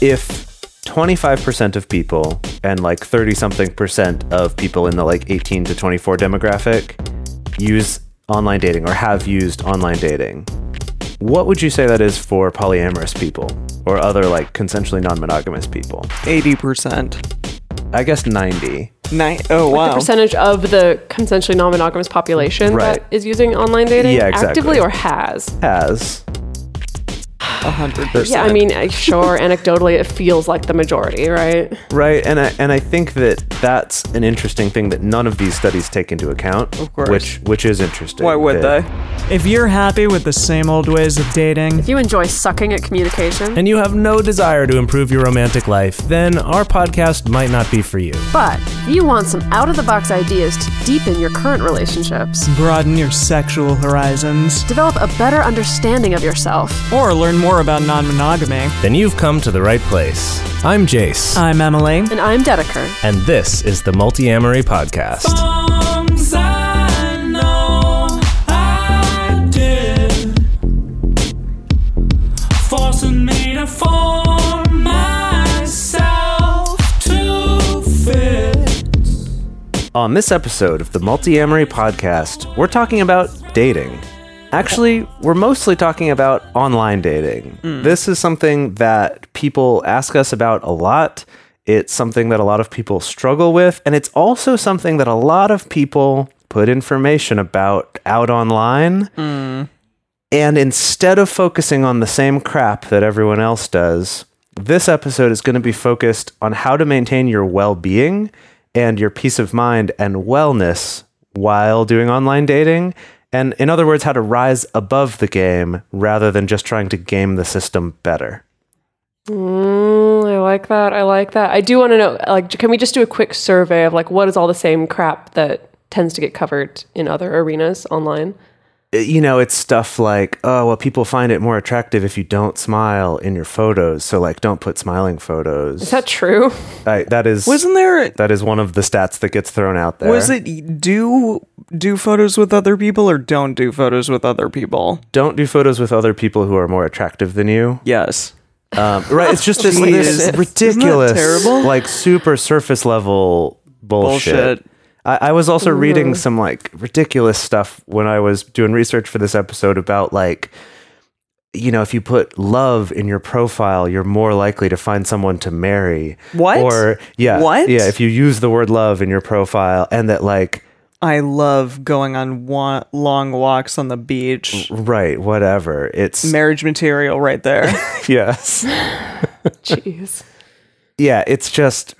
if 25% of people and like 30-something% of people in the like 18 to 24 demographic use online dating or have used online dating, what would you say that is for polyamorous people or other like consensually non-monogamous people? 80%. I guess 90. Oh, wow. The percentage of the consensually non-monogamous population that is using online dating actively or has? Has. 100%. Yeah, I mean, sure, anecdotally, it feels like the majority, right? Right, and I think that that's an interesting thing that none of these studies take into account, of course. which is interesting. Why would they? If you're happy with the same old ways of dating, if you enjoy sucking at communication, and you have no desire to improve your romantic life, then our podcast might not be for you. But if you want some out-of-the-box ideas to deepen your current relationships, broaden your sexual horizons, develop a better understanding of yourself, or learn more about non-monogamy, then you've come to the right place. I'm Jace. I'm Emily. And I'm Dedeker. And this is the Multiamory Podcast. Songs I know I did, forcing me to form myself to fit. On this episode of the Multiamory Podcast, we're talking about dating. Actually, we're mostly talking about online dating. This is something that people ask us about a lot. It's something that a lot of people struggle with, and it's also something that a lot of people put information about out online. And instead of focusing on the same crap that everyone else does, this episode is going to be focused on how to maintain your well-being and your peace of mind and wellness while doing online dating. And in other words, how to rise above the game rather than just trying to game the system better. I like that. I do want to know, like, can we just do a quick survey of like, what is all the same crap that tends to get covered in other arenas online? You know, it's stuff like, oh, well, people find it more attractive if you don't smile in your photos. So like, don't put smiling photos. Is that true? That is one of the stats that gets thrown out there. Was it do photos with other people or don't do photos with other people? Don't do photos with other people who are more attractive than you. Yes. Right. It's just this ridiculous, Isn't that terrible? like super surface level bullshit. I was also reading some like ridiculous stuff when I was doing research for this episode about like, you know, if you put love in your profile, you're more likely to find someone to marry. What? Or What? Yeah, if you use the word love in your profile, and that like, I love going on long walks on the beach. Right, whatever. It's marriage material right there. Yes. Jeez. Yeah, it's just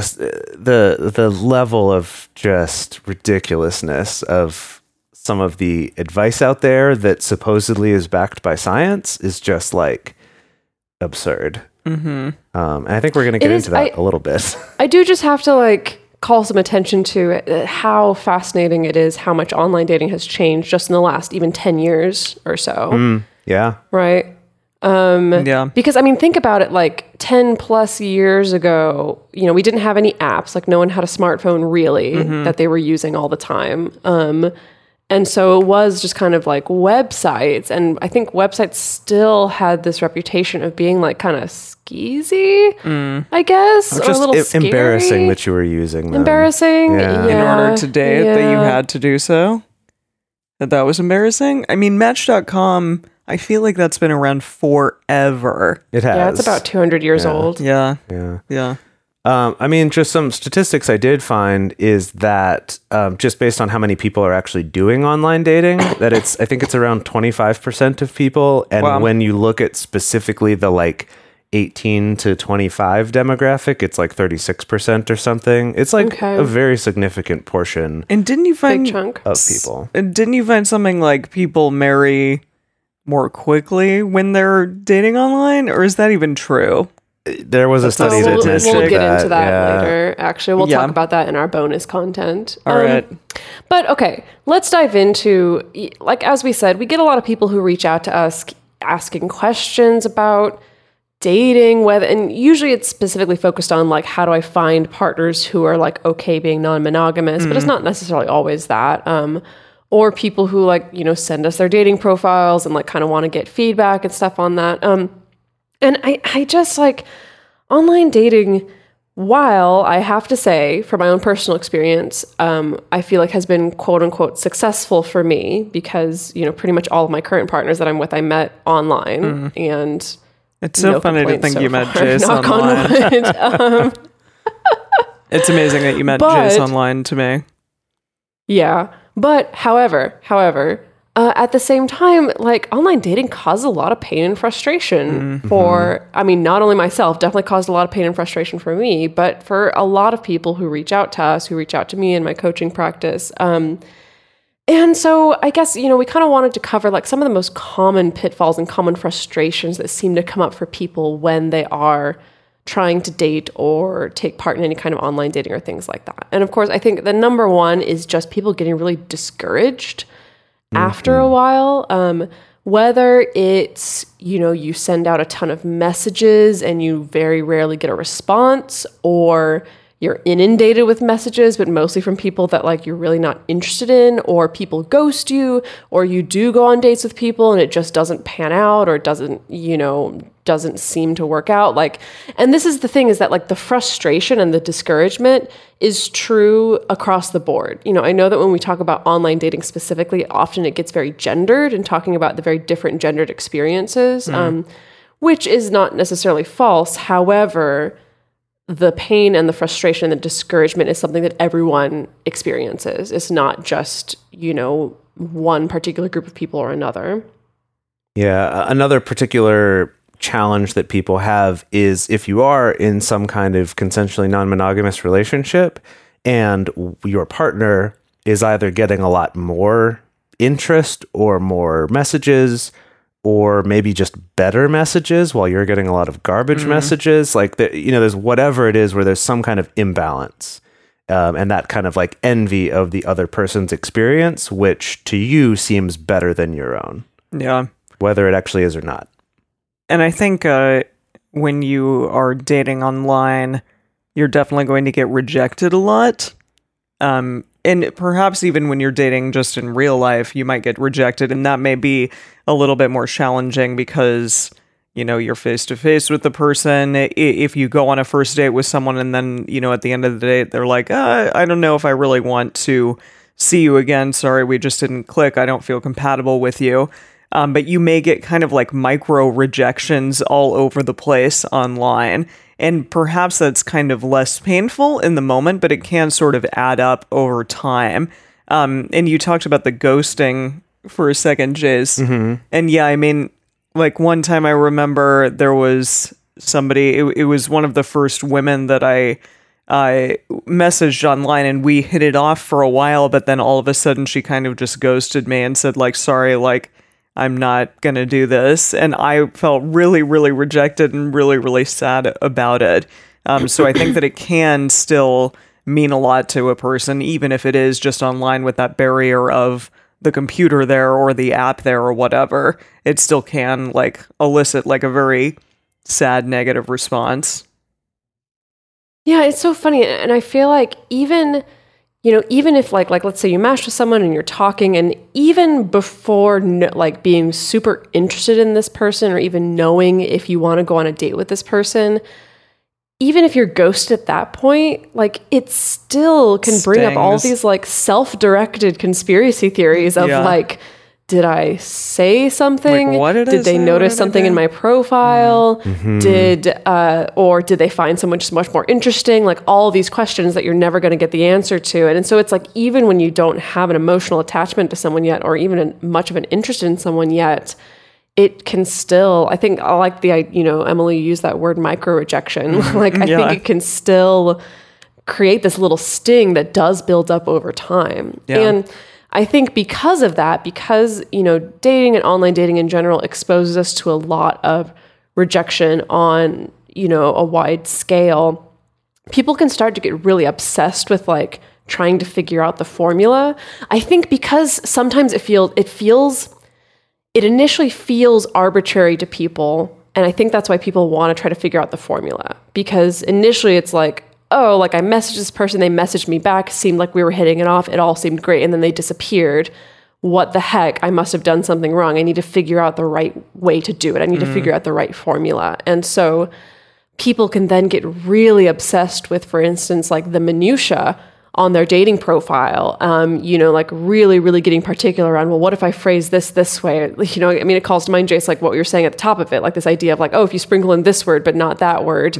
the level of just ridiculousness of some of the advice out there that supposedly is backed by science is just like absurd. And I think we're going to get into that a little bit. I do just have to like call some attention to how fascinating it is how much online dating has changed just in the last even 10 years or so. Yeah. Right. Yeah. Because I mean, think about it, like 10 plus years ago, you know, we didn't have any apps, like no one had a smartphone really that they were using all the time. And so it was just kind of like websites. And I think websites still had this reputation of being like kind of skeezy, I guess, or a little scary. Embarrassing that you were using them. Embarrassing. Yeah. In order to date that you had to do so. That was embarrassing. I mean, Match.com, I feel like that's been around forever. It has. Yeah, it's about 200 years old. Yeah. Yeah. I mean, just some statistics I did find is that just based on how many people are actually doing online dating, that I think it's around 25% of people. And when you look at specifically the like 18 to 25 demographic, it's like 36% or something. It's like a very significant portion. And didn't you find big chunk of people? And didn't you find something like people marry more quickly when they're dating online, or is that even true? There was a study that we'll get into that yeah. later. Actually, we'll talk about that in our bonus content. All right. But okay, let's dive into, like, as we said, we get a lot of people who reach out to us asking questions about dating, and usually it's specifically focused on like, how do I find partners who are like okay being non-monogamous, but it's not necessarily always that. Or people who like, you know, send us their dating profiles and like kind of want to get feedback and stuff on that. And I just like, online dating, while I have to say, from my own personal experience, I feel like has been quote unquote successful for me because, pretty much all of my current partners that I'm with, I met online, and It's so funny to think you met Jace Knock online. on wood. It's amazing that you met Jace online to me. Yeah. But however, at the same time, like online dating caused a lot of pain and frustration for, not only myself, definitely caused a lot of pain and frustration for me, but for a lot of people who reach out to us, who reach out to me in my coaching practice. And so I guess, we kind of wanted to cover like some of the most common pitfalls and common frustrations that seem to come up for people when they are trying to date or take part in any kind of online dating or things like that. And of course, I think the number one is just people getting really discouraged after a while, whether it's, you send out a ton of messages and you very rarely get a response, or you're inundated with messages, but mostly from people that like you're really not interested in, or people ghost you, or you do go on dates with people and it just doesn't pan out, or doesn't seem to work out. And this is the thing, is that like the frustration and the discouragement is true across the board. I know that when we talk about online dating specifically, often it gets very gendered and talking about the very different gendered experiences, which is not necessarily false. However, the pain and the frustration and the discouragement is something that everyone experiences. It's not just, one particular group of people or another. Yeah. Another particular challenge that people have is if you are in some kind of consensually non-monogamous relationship and your partner is either getting a lot more interest or more messages, or maybe just better messages while you're getting a lot of garbage messages, like there's whatever it is where there's some kind of imbalance, and that kind of like envy of the other person's experience, which to you seems better than your own. Yeah. Whether it actually is or not. And I think when you are dating online, you're definitely going to get rejected a lot. And perhaps even when you're dating just in real life, you might get rejected. And that may be a little bit more challenging because, you're face to face with the person. If you go on a first date with someone and then, at the end of the date, they're like, I don't know if I really want to see you again. Sorry, we just didn't click. I don't feel compatible with you. But you may get kind of like micro rejections all over the place online. And perhaps that's kind of less painful in the moment, but it can sort of add up over time. And you talked about the ghosting for a second, Jace. And yeah, like one time I remember there was somebody, it was one of the first women that I messaged online, and we hit it off for a while, but then all of a sudden she kind of just ghosted me and said like, sorry, like, I'm not going to do this. And I felt really, really rejected and really, really sad about it. So I think that it can still mean a lot to a person, even if it is just online with that barrier of the computer there or the app there or whatever. It still can like elicit like a very sad, negative response. Yeah, it's so funny. And I feel like even if like let's say you match with someone and you're talking, and even before being super interested in this person or even knowing if you want to go on a date with this person, even if you're ghosted at that point, like it still can bring up all these like self-directed conspiracy theories of like, did I say something? Like, what did I they say? notice something in my profile? Did they find someone just much more interesting? Like all these questions that you're never going to get the answer to. And so it's like, even when you don't have an emotional attachment to someone yet, or even much of an interest in someone yet, it can still, I think I like Emily used that word micro rejection. Like I think it can still create this little sting that does build up over time. Yeah. And I think because of that, dating and online dating in general exposes us to a lot of rejection on, a wide scale, people can start to get really obsessed with like trying to figure out the formula. I think because sometimes it initially feels arbitrary to people. And I think that's why people want to try to figure out the formula, because initially it's like, oh, like I messaged this person, they messaged me back, seemed like we were hitting it off, it all seemed great, and then they disappeared. What the heck? I must have done something wrong. I need to figure out the right way to do it. I need to figure out the right formula. And so people can then get really obsessed with, for instance, like the minutia on their dating profile, like really, really getting particular on, well, what if I phrase this way? It calls to mind, Jace, like what you were saying at the top of it, like this idea of like, oh, if you sprinkle in this word, but not that word,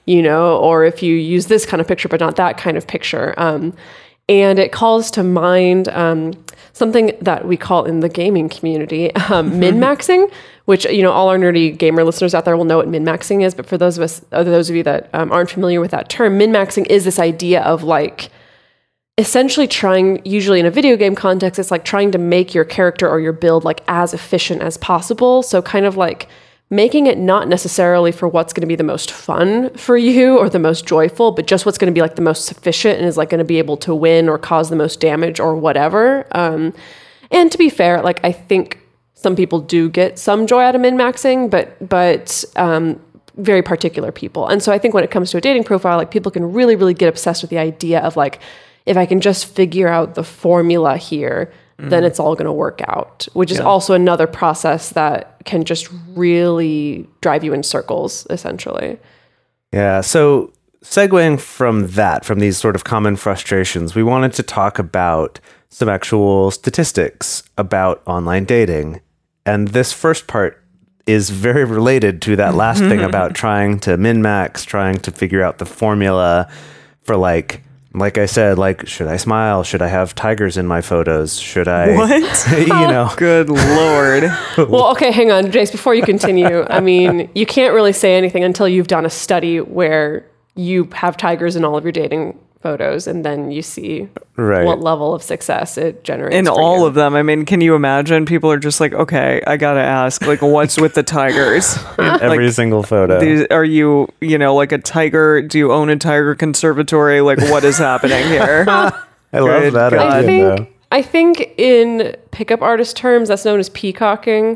or if you use this kind of picture, but not that kind of picture. And it calls to mind something that we call in the gaming community min-maxing, which, all our nerdy gamer listeners out there will know what min-maxing is. But for those of you that aren't familiar with that term, min-maxing is this idea of like, essentially trying, usually in a video game context, it's like trying to make your character or your build like as efficient as possible. So kind of like making it not necessarily for what's going to be the most fun for you or the most joyful, but just what's going to be like the most sufficient and is like going to be able to win or cause the most damage or whatever. And to be fair, like I think some people do get some joy out of min-maxing, but very particular people. And so I think when it comes to a dating profile, like people can really, really get obsessed with the idea of like, if I can just figure out the formula here, then it's all going to work out, which is also another process that can just really drive you in circles, essentially. Yeah. So segueing from these sort of common frustrations, we wanted to talk about some actual statistics about online dating. And this first part is very related to that last thing about trying to min-max, trying to figure out the formula for like I said, like, should I smile? Should I have tigers in my photos? Should I, What? Good Lord. Well, okay, hang on, Jace, before you continue, I mean, you can't really say anything until you've done a study where you have tigers in all of your dating photos and then you see what level of success it generates. In all of them. I mean, can you imagine? People are just like, okay, I gotta ask, like, what's with the tigers? Every single photo. Are you, like a tiger? Do you own a tiger conservatory? Like, what is happening here? I love that idea, though. I think in pickup artist terms, that's known as peacocking.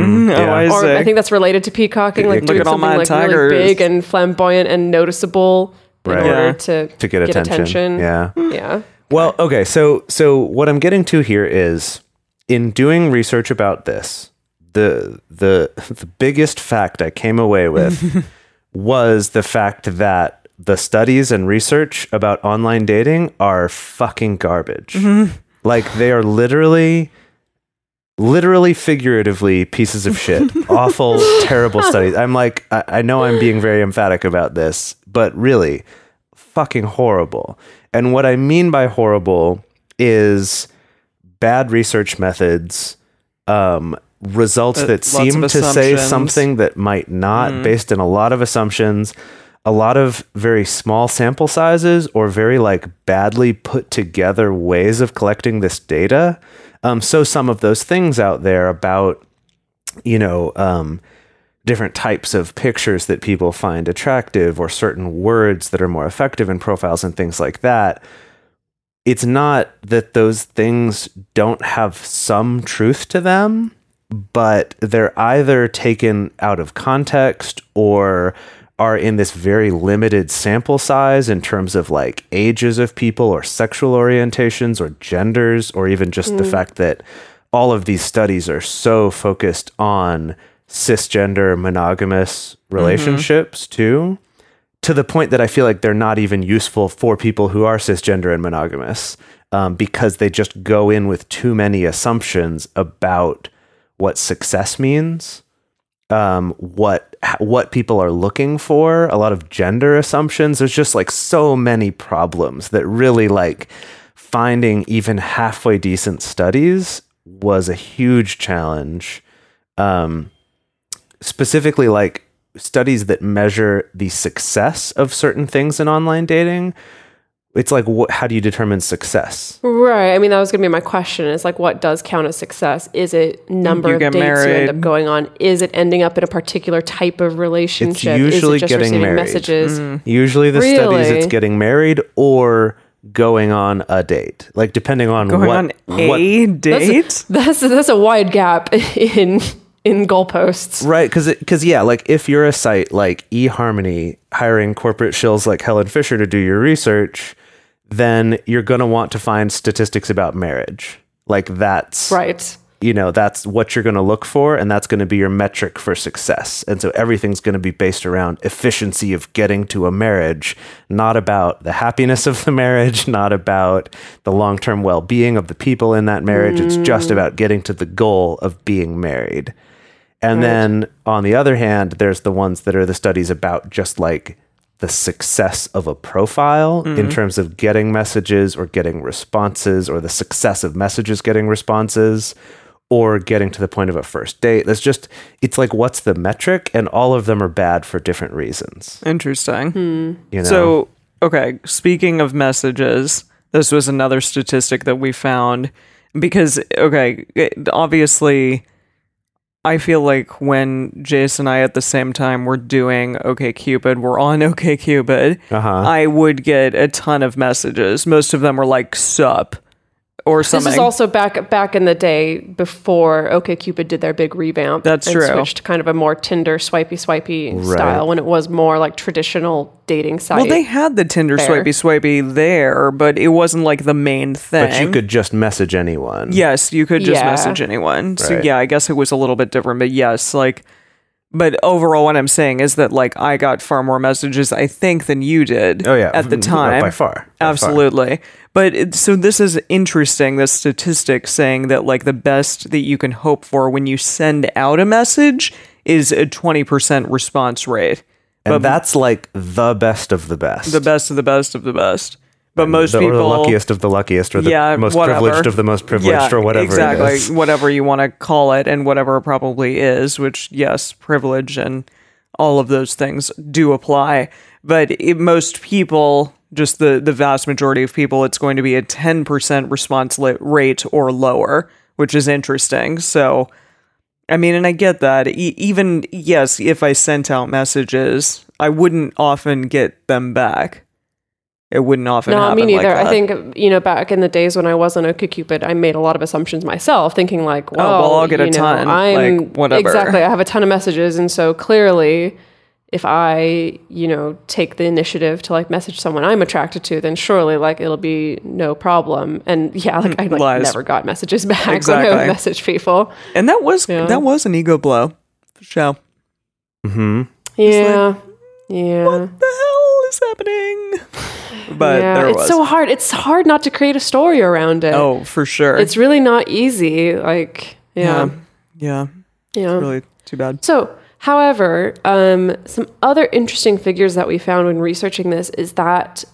I think that's related to peacocking, like doing something like really big and flamboyant and noticeable in order to get attention. Yeah. Well, okay. So what I'm getting to here is, in doing research about this, the biggest fact I came away with was the fact that the studies and research about online dating are fucking garbage. Like they are literally figuratively pieces of shit. Awful, terrible studies. I'm like, I know I'm being very emphatic about this, but really fucking horrible. And what I mean by horrible is bad research methods, results that seem to say something that might not, based on a lot of assumptions, a lot of very small sample sizes, or very like badly put together ways of collecting this data. So some of those things out there about, different types of pictures that people find attractive, or certain words that are more effective in profiles and things like that. It's not that those things don't have some truth to them, but they're either taken out of context or are in this very limited sample size in terms of like ages of people or sexual orientations or genders, or even just the fact that all of these studies are so focused on cisgender monogamous relationships too, to the point that I feel like they're not even useful for people who are cisgender and monogamous, because they just go in with too many assumptions about what success means, what people are looking for, a lot of gender assumptions. There's just like so many problems that really like finding even halfway decent studies was a huge challenge. Specifically like studies that measure the success of certain things in online dating. It's like, how do you determine success? Right. I mean, that was going to be my question. It's like, what does count as success? Is it number of dates you end up going on? Is it ending up in a particular type of relationship? It's usually is it just getting receiving married. Messages? Usually the studies, it's getting married or going on a date. Like depending on date. That's a wide gap in goalposts. Right, because like if you're a site like eHarmony hiring corporate shills like Helen Fisher to do your research, then you're going to want to find statistics about marriage. Like that's right. that's what you're going to look for, and that's going to be your metric for success. And so everything's going to be based around efficiency of getting to a marriage, not about the happiness of the marriage, not about the long-term well-being of the people in that marriage. It's just about getting to the goal of being married. And then on the other hand, there's the ones that are the studies about just like the success of a profile in terms of getting messages or getting responses, or the success of messages getting responses, or getting to the point of a first date. It's like, what's the metric? And all of them are bad for different reasons. Interesting. You know? So, okay, speaking of messages, this was another statistic that we found because, okay, obviously, I feel like when Jace and I at the same time were doing OkCupid, we're on OkCupid, I would get a ton of messages. Most of them were like, sup, or something. This is also back in the day before OkCupid did their big revamp. That's and true. Switched to kind of a more Tinder swipey style when it was more like traditional dating site. Well, they had the Tinder swipey there, but it wasn't like the main thing. But you could just message anyone. Yes, you could just Yeah. message anyone. So Right. yeah, I guess it was a little bit different, but yes, like, but overall what I'm saying is that like I got far more messages, I think, than you did Oh, yeah. at the time. By far. Absolutely. But so this is interesting, the statistic saying that like the best that you can hope for when you send out a message is a 20% response rate. And that's like the best of the best. The best of the best of the best. But most Or people, the luckiest of the luckiest, or the most whatever. privileged of the most privileged, or whatever exactly, it is. whatever you want to call it, and whatever it probably is, which, yes, privilege and all of those things do apply. But most people, just the vast majority of people, it's going to be a 10% response rate or lower, which is interesting. So, I mean, and I get that. Even, yes, if I sent out messages, I wouldn't often get them back. It wouldn't often happen. No, me neither. Like that. I think, back in the days when I was on OkCupid, I made a lot of assumptions myself, thinking like, well, I'll get a ton, like, whatever. Exactly. I have a ton of messages. And so clearly, if I, take the initiative to like message someone I'm attracted to, then surely like it'll be no problem. And yeah, like I Lies. never got messages back when I Exactly. would message people. And that was an ego blow. For sure. Mm-hmm. Yeah. Yeah. What the hell is happening? But yeah, there it's was. so hard. It's hard not to create a story around it. Oh, for sure. It's really not easy. Like, yeah. Yeah. Yeah. Really too bad. So, however, some other interesting figures that we found when researching this is that,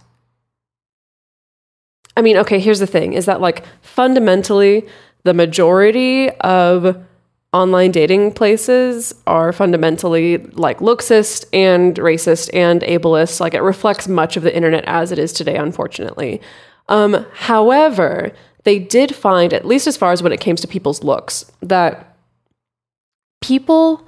I mean, okay, here's the thing, is that like fundamentally the majority of online dating places are fundamentally like looksist and racist and ableist. Like it reflects much of the internet as it is today, unfortunately. However, they did find, at least as far as when it came to people's looks, that people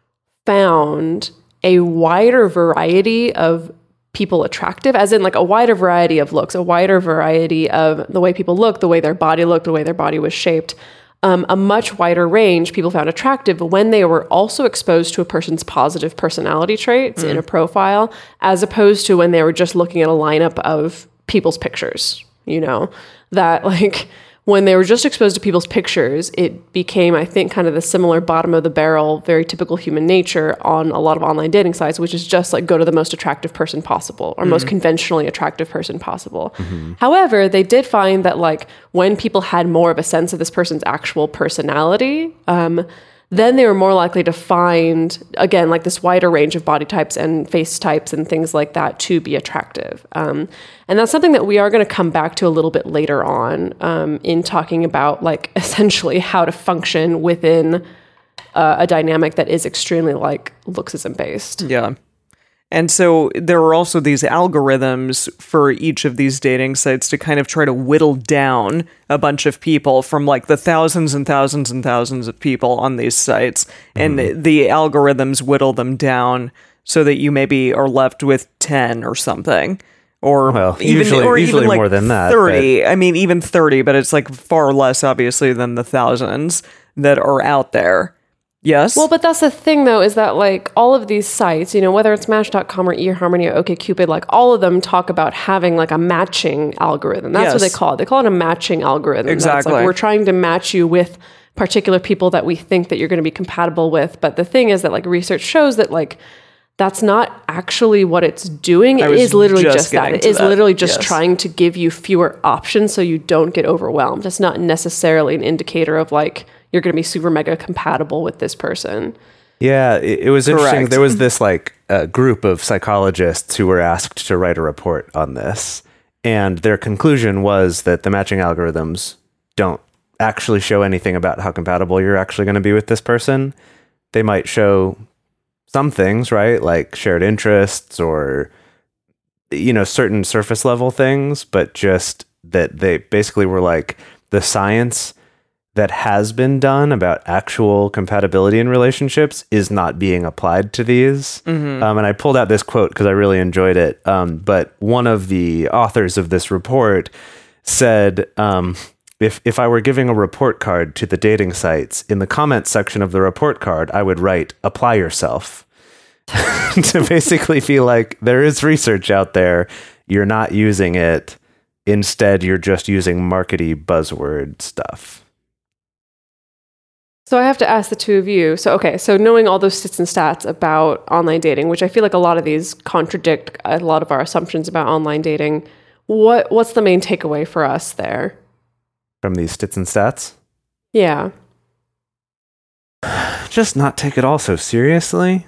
found a wider variety of people attractive, as in like a wider variety of looks, a wider variety of the way people look, the way their body looked, the way their body was shaped. A much wider range people found attractive when they were also exposed to a person's positive personality traits in a profile, as opposed to when they were just looking at a lineup of people's pictures, that like when they were just exposed to people's pictures, it became, I think, kind of the similar bottom of the barrel, very typical human nature on a lot of online dating sites, which is just like go to the most attractive person possible or most conventionally attractive person possible. However, they did find that like when people had more of a sense of this person's actual personality, then they were more likely to find, again, like this wider range of body types and face types and things like that to be attractive. And that's something that we are going to come back to a little bit later on in talking about like essentially how to function within a dynamic that is extremely like looksism based. Yeah. And so there are also these algorithms for each of these dating sites to kind of try to whittle down a bunch of people from like the thousands and thousands and thousands of people on these sites. And the algorithms whittle them down so that you maybe are left with 10 or something. Or Well, even, usually like more than that, 30. I mean, even 30, but it's like far less, obviously, than the thousands that are out there. Yes? Well, but that's the thing, though, is that like all of these sites, whether it's Match.com or eHarmony or OkCupid, like all of them talk about having like a matching algorithm. That's what they Yes. call it. They call it a matching algorithm. That's Exactly. like we're trying to match you with particular people that we think that you're going to be compatible with. But the thing is that like research shows that like that's not actually what it's doing. It was is literally just just that. getting It to is that. literally just Yes. trying to give you fewer options so you don't get overwhelmed. It's not necessarily an indicator of like you're going to be super mega compatible with this person. Yeah, it was interesting. Correct. There was this like group of psychologists who were asked to write a report on this, and their conclusion was that the matching algorithms don't actually show anything about how compatible you're actually going to be with this person. They might show some things, right? Like shared interests or, you know, certain surface level things, but just that they basically were like the science that has been done about actual compatibility in relationships is not being applied to these. And I pulled out this quote because I really enjoyed it. But one of the authors of this report said, if I were giving a report card to the dating sites, in the comments section of the report card, I would write, apply yourself. To basically feel like there is research out there. You're not using it. Instead, you're just using markety buzzword stuff. So I have to ask the two of you. So, okay, so knowing all those stats and stats about online dating, which I feel like a lot of these contradict a lot of our assumptions about online dating, what's the main takeaway for us there? From these stats and stats? Yeah. Just not take it all so seriously.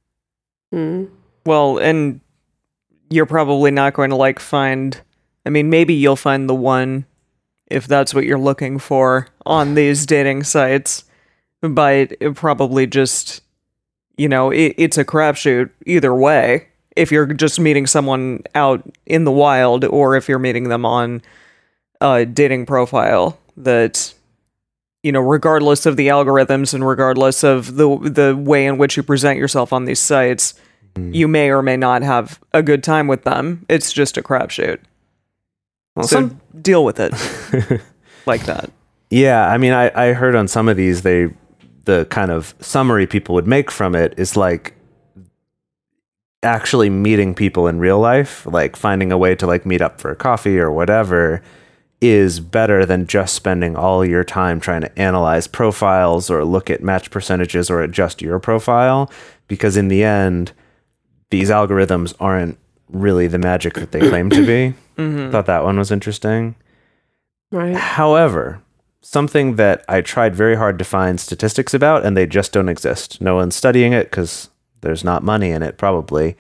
Well, and you're probably not going to like find, I mean, maybe you'll find the one if that's what you're looking for on these dating sites, but it probably just, you know, it's a crapshoot either way. If you're just meeting someone out in the wild or if you're meeting them on a dating profile, that, you know, regardless of the algorithms and regardless of the way in which you present yourself on these sites, you may or may not have a good time with them. It's just a crapshoot. Well, So deal with it like that. Yeah, I mean, I heard on some of these, the kind of summary people would make from it is like actually meeting people in real life, like finding a way to like meet up for a coffee or whatever is better than just spending all your time trying to analyze profiles or look at match percentages or adjust your profile, because in the end, these algorithms aren't really the magic that they claim to be. Thought that one was interesting. Right. However, something that I tried very hard to find statistics about, and they just don't exist. No one's studying it because there's not money in it, probably,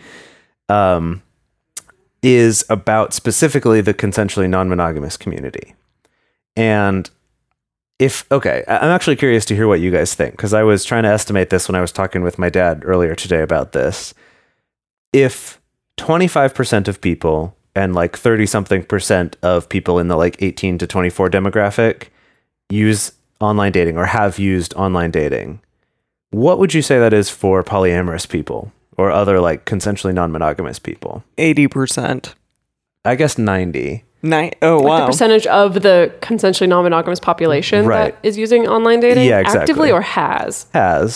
is about specifically the consensually non-monogamous community. And I'm actually curious to hear what you guys think, because I was trying to estimate this when I was talking with my dad earlier today about this. If 25% of people and like 30-something% of people in the like 18 to 24 demographic use online dating or have used online dating, what would you say that is for polyamorous people or other like consensually non-monogamous people? 80%. I guess 90. Oh, Like wow. the percentage of the consensually non-monogamous population Right. that is using online dating Yeah, exactly. actively or has.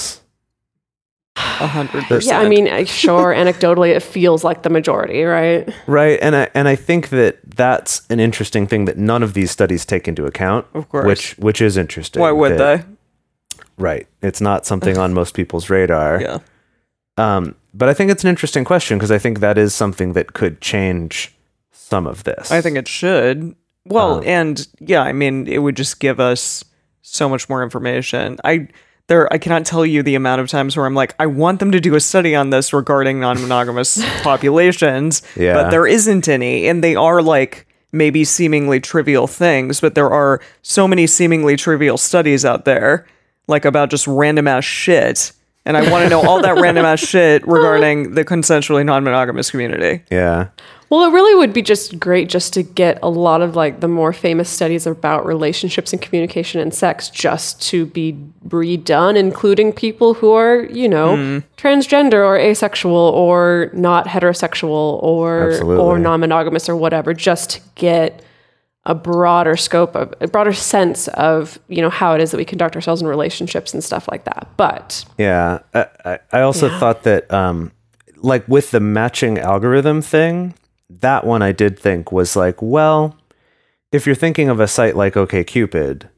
100%. Yeah, I mean, sure, anecdotally, it feels like the majority, right? Right. And I think that that's an interesting thing that none of these studies take into account. Of course. Which is interesting. Why would that- they? Right. It's not something on most people's radar. Yeah. But I think it's an interesting question because I think that is something that could change some of this. I think it should. Well, and yeah, I mean, it would just give us so much more information. I cannot tell you the amount of times where I'm like, I want them to do a study on this regarding non-monogamous populations, Yeah. but there isn't any, and they are like maybe seemingly trivial things, but there are so many seemingly trivial studies out there, like about just random ass shit, and I want to know all that random ass shit regarding the consensually non-monogamous community. Yeah. Well, it really would be just great just to get a lot of like the more famous studies about relationships and communication and sex just to be redone, including people who are, you know, transgender or asexual or not heterosexual or Absolutely. non-monogamous or whatever, just to get a broader scope of a broader sense of, you know, how it is that we conduct ourselves in relationships and stuff like that. But Yeah. I also thought that, like with the matching algorithm thing, that one I did think was like, well, if you're thinking of a site like OkCupid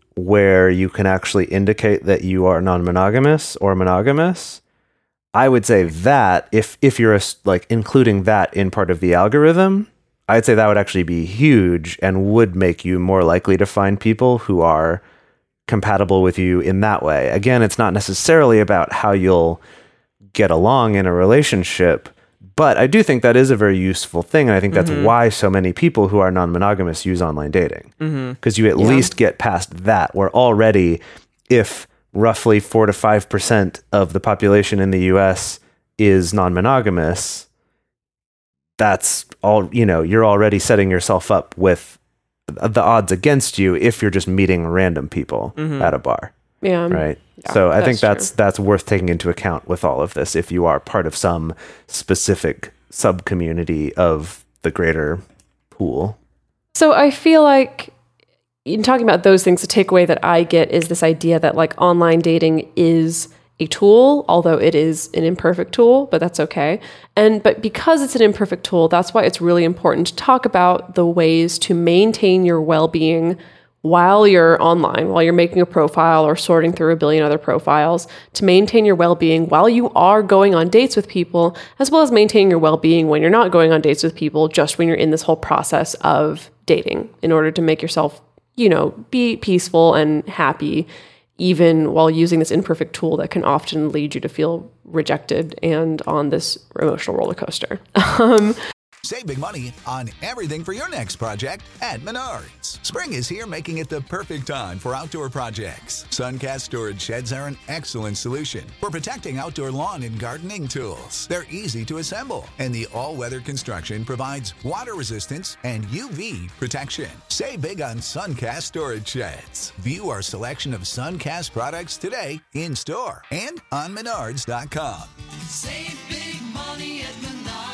where you can actually indicate that you are non-monogamous or monogamous, I would say that if you're like including that in part of the algorithm, I'd say that would actually be huge and would make you more likely to find people who are compatible with you in that way. Again, it's not necessarily about how you'll get along in a relationship, but I do think that is a very useful thing. And I think that's why so many people who are non-monogamous use online dating. Because you at least get past that, where already if roughly 4 to 5% of the population in the US is non-monogamous, that's all, you're already setting yourself up with the odds against you if you're just meeting random people at a bar. Yeah. Right. Yeah, So I think that's that's worth taking into account with all of this if you are part of some specific sub community of the greater pool. So I feel like in talking about those things, the takeaway that I get is this idea that like online dating is a tool, although it is an imperfect tool, but that's okay. But because it's an imperfect tool, that's why it's really important to talk about the ways to maintain your well-being while you're online, while you're making a profile or sorting through a billion other profiles, to maintain your well-being while you are going on dates with people, as well as maintaining your well-being when you're not going on dates with people, just when you're in this whole process of dating, in order to make yourself, be peaceful and happy, even while using this imperfect tool that can often lead you to feel rejected and on this emotional roller coaster. Save big money on everything for your next project at Menards. Spring is here, making it the perfect time for outdoor projects. Suncast storage sheds are an excellent solution for protecting outdoor lawn and gardening tools. They're easy to assemble, and the all-weather construction provides water resistance and UV protection. Save big on Suncast storage sheds. View our selection of Suncast products today in store and on Menards.com. Save big money at Menards.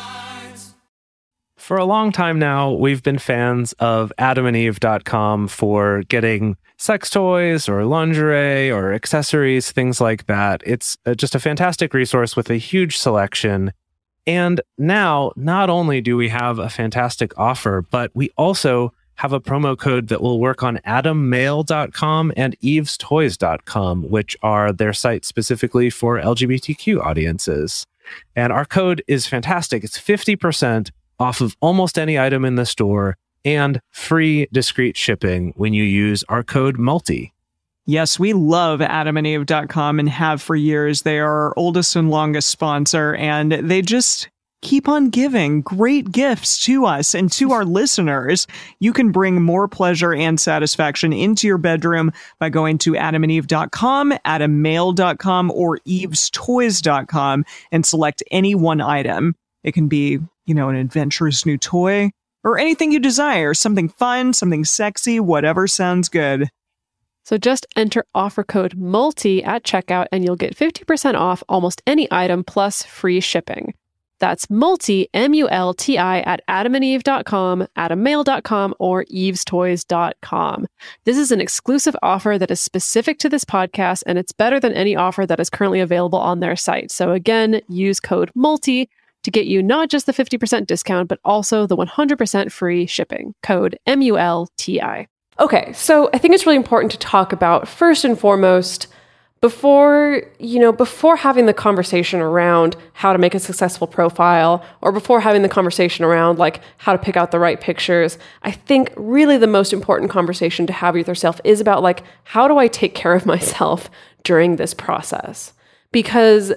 For a long time now, we've been fans of adamandeve.com for getting sex toys or lingerie or accessories, things like that. It's just a fantastic resource with a huge selection. And now, not only do we have a fantastic offer, but we also have a promo code that will work on adammail.com and evestoys.com, which are their sites specifically for LGBTQ audiences. And our code is fantastic. It's 50% off of almost any item in the store and free discreet shipping when you use our code MULTI. Yes, we love adamandeve.com and have for years. They are our oldest and longest sponsor, and they just keep on giving great gifts to us and to our listeners. You can bring more pleasure and satisfaction into your bedroom by going to adamandeve.com, adammail.com, or evestoys.com and select any one item. It can be, an adventurous new toy or anything you desire, something fun, something sexy, whatever sounds good. So just enter offer code MULTI at checkout and you'll get 50% off almost any item plus free shipping. That's MULTI, M-U-L-T-I, at adamandeve.com, adammail.com, or evestoys.com. This is an exclusive offer that is specific to this podcast, and it's better than any offer that is currently available on their site. So again, use code MULTI to get you not just the 50% discount, but also the 100% free shipping. Code MULTI. Okay, so I think it's really important to talk about, first and foremost, before having the conversation around how to make a successful profile, or before having the conversation around like how to pick out the right pictures, I think really the most important conversation to have with yourself is about like, how do I take care of myself during this process? Because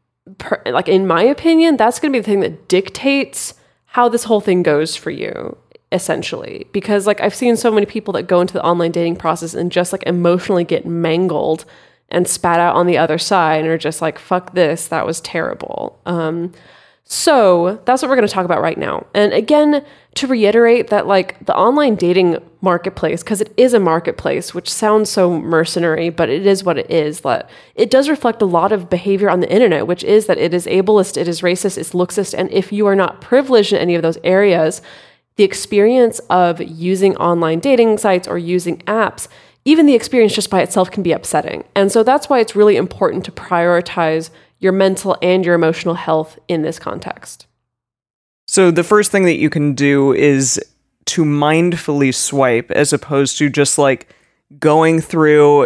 in my opinion, that's going to be the thing that dictates how this whole thing goes for you, essentially. Because like I've seen so many people that go into the online dating process and just like emotionally get mangled and spat out on the other side and are just like, fuck this, that was terrible. So that's what we're going to talk about right now. And again, to reiterate that like the online dating marketplace, because it is a marketplace, which sounds so mercenary, but it is what it is. That it does reflect a lot of behavior on the internet, which is that it is ableist, it is racist, it's lookist. And if you are not privileged in any of those areas, the experience of using online dating sites or using apps, even the experience just by itself can be upsetting. And so that's why it's really important to prioritize your mental and your emotional health in this context. So the first thing that you can do is to mindfully swipe as opposed to just like going through,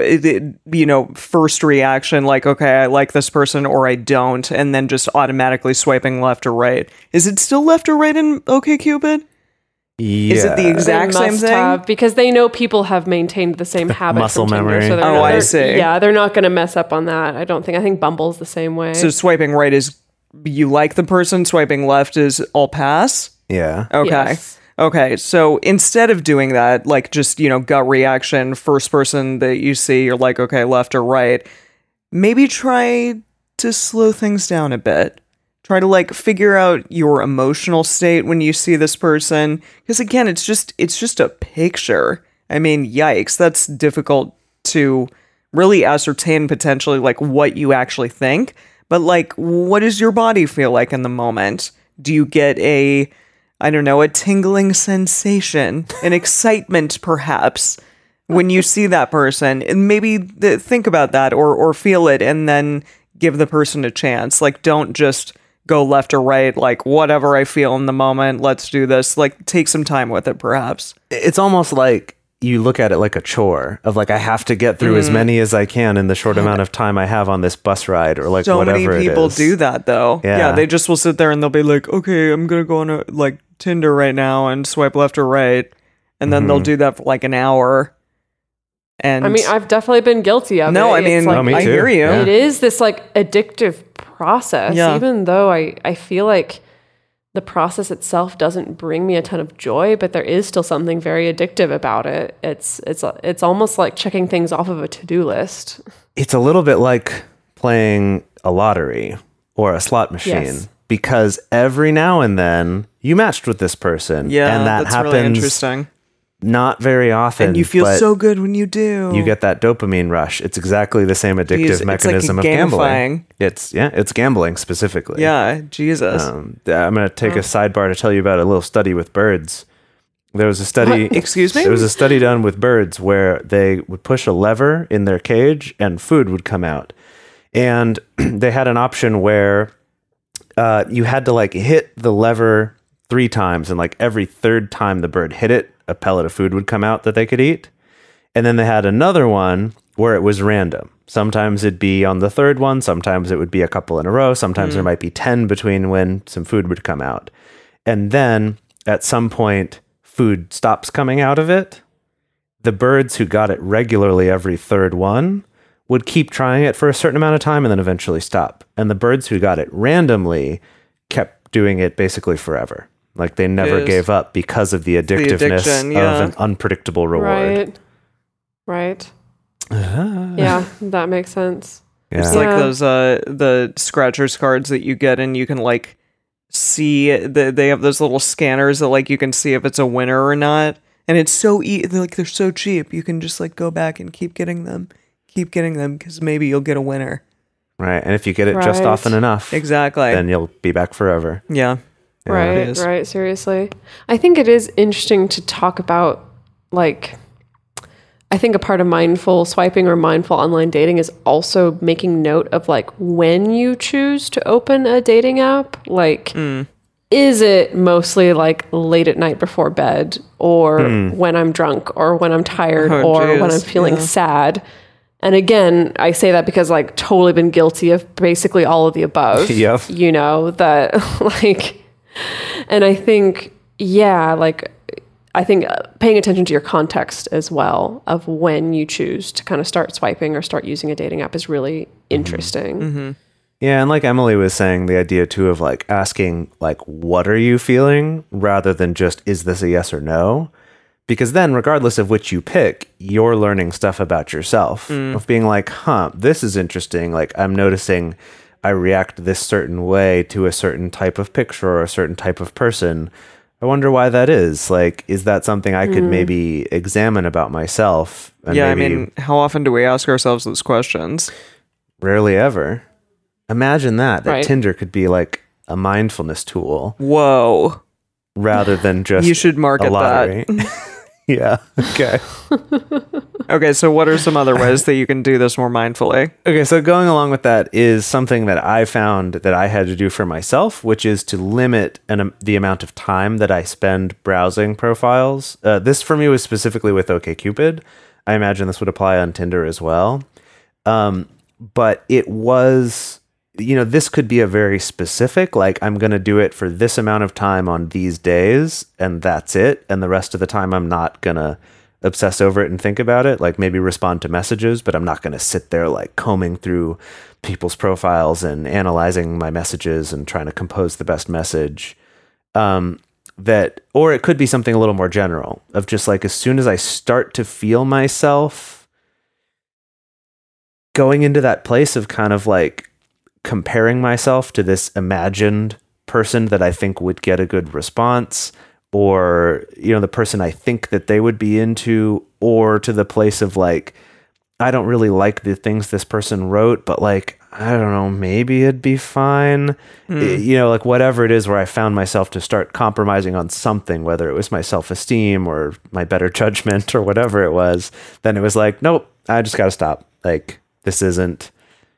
first reaction, like, okay, I like this person or I don't, and then just automatically swiping left or right. Is it still left or right in OkCupid? Yeah. Is it the exact They same must thing? have, because they know people have maintained the same habit. Muscle from Tinder, memory. So they're Oh, not- I they're- see. Yeah, they're not going to mess up on that. I don't think. I think Bumble's the same way. So swiping right is you like the person, swiping left is all pass? Yeah. Okay. Yes. Okay, so instead of doing that, like just, gut reaction, first person that you see, you're like, okay, left or right, maybe try to slow things down a bit. Try to like figure out your emotional state when you see this person. Because again, it's just a picture. I mean, yikes, that's difficult to really ascertain potentially like what you actually think. But like, what does your body feel like in the moment? Do you get a tingling sensation, an excitement perhaps when you see that person? And maybe think about that or feel it and then give the person a chance. Like, don't just go left or right, like whatever I feel in the moment, let's do this. Like, take some time with it perhaps. It's almost like you look at it like a chore of like, I have to get through as many as I can in the short amount of time I have on this bus ride or like So whatever many people it is. do that though. Yeah. They just will sit there and they'll be like, okay, I'm gonna go on a like Tinder right now and swipe left or right, and then they'll do that for like an hour. And I mean, I've definitely been guilty of it. no, I It's mean, like, Oh, me I too. hear you. Yeah. it is this like addictive process. Yeah. Even though I feel like the process itself doesn't bring me a ton of joy, but there is still something very addictive about it. It's almost like checking things off of a to-do list. It's a little bit like playing a lottery or a slot machine Yes. because every now and then you matched with this person. Yeah, and that that's happens really interesting. not very often. And you feel but so good when you do. you get that dopamine rush. It's exactly the same addictive Jeez, it's like mechanism of gamifying. gambling. It's gambling specifically. Yeah, Jesus. I'm going to take a sidebar to tell you about a little study with birds. There was a study. Excuse me? There was a study done with birds where they would push a lever in their cage and food would come out. And they had an option where you had to like hit the lever 3 times, and like every third time the bird hit it, a pellet of food would come out that they could eat. And then they had another one where it was random. Sometimes it'd be on the third one, sometimes it would be a couple in a row, sometimes there might be 10 between when some food would come out. And then at some point, food stops coming out of it. The birds who got it regularly every third one would keep trying it for a certain amount of time and then eventually stop. And the birds who got it randomly kept doing it basically forever. Like they never Yes. gave up because of the addictiveness addiction, yeah. of an unpredictable reward. Right. Yeah, that makes sense. Yeah. It's like those the scratchers cards that you get, and you can like see they have those little scanners that like you can see if it's a winner or not. And it's so they're so cheap. You can just like go back and keep getting them because maybe you'll get a winner. Right. And if you get it just Right. often enough, Exactly. then you'll be back forever. Yeah. it Right, is. right, seriously. I think it is interesting to talk about, like, I think a part of mindful swiping or mindful online dating is also making note of, like, when you choose to open a dating app. Like, is it mostly, like, late at night before bed, or when I'm drunk, or when I'm tired, Oh, or when I'm geez, feeling yeah. sad? And again, I say that because, like, totally been guilty of basically all of the above. Yep. You know, that, like... And I think, yeah, like, I think paying attention to your context as well of when you choose to kind of start swiping or start using a dating app is really interesting. Yeah, and like Emily was saying, the idea too of like asking like, what are you feeling, rather than just, is this a yes or no? Because then regardless of which you pick, you're learning stuff about yourself of being like, this is interesting. Like I'm noticing I react this certain way to a certain type of picture or a certain type of person. I wonder why that is. Like, is that something I could maybe examine about myself? And Yeah, maybe I mean, how often do we ask ourselves those questions? rarely ever. Imagine that Right. Tinder could be like a mindfulness tool Whoa. rather than just You should market a lottery. Yeah. Okay. Okay, so what are some other ways that you can do this more mindfully? Okay, so going along with that is something that I found that I had to do for myself, which is to limit the amount of time that I spend browsing profiles. This for me was specifically with OkCupid. I imagine this would apply on Tinder as well. But it was, this could be a very specific, like I'm going to do it for this amount of time on these days, and that's it. And the rest of the time, I'm not going to obsess over it and think about it, like maybe respond to messages, but I'm not going to sit there like combing through people's profiles and analyzing my messages and trying to compose the best message. Or it could be something a little more general of just like, as soon as I start to feel myself going into that place of kind of like comparing myself to this imagined person that I think would get a good response, or, the person I think that they would be into, or to the place of like, I don't really like the things this person wrote, but like, I don't know, maybe it'd be fine. Like whatever it is where I found myself to start compromising on something, whether it was my self-esteem or my better judgment or whatever it was, then it was like, nope, I just got to stop. Like, this isn't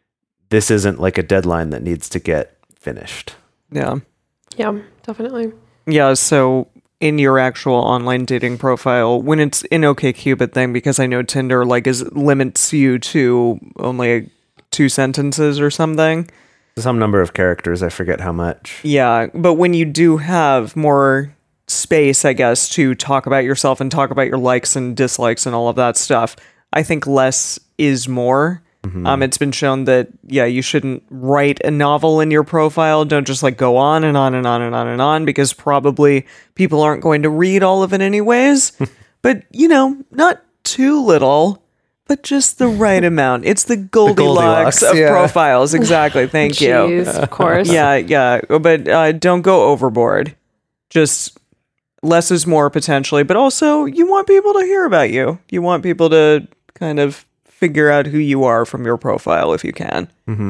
like a deadline that needs to get finished. Yeah. Yeah, definitely. Yeah, so in your actual online dating profile, when it's in OkCupid thing, because I know Tinder limits you to only 2 sentences or something. Some number of characters, I forget how much. Yeah, but when you do have more space, I guess, to talk about yourself and talk about your likes and dislikes and all of that stuff, I think less is more. It's been shown that, you shouldn't write a novel in your profile. Don't just like go on and on and on and on and on, because probably people aren't going to read all of it anyways. But, not too little, but just the right amount. It's the Goldilocks of profiles. Exactly. Thank you. Jeez, of course. Yeah. But don't go overboard. Just less is more potentially. But also, you want people to hear about you. You want people to kind of figure out who you are from your profile if you can.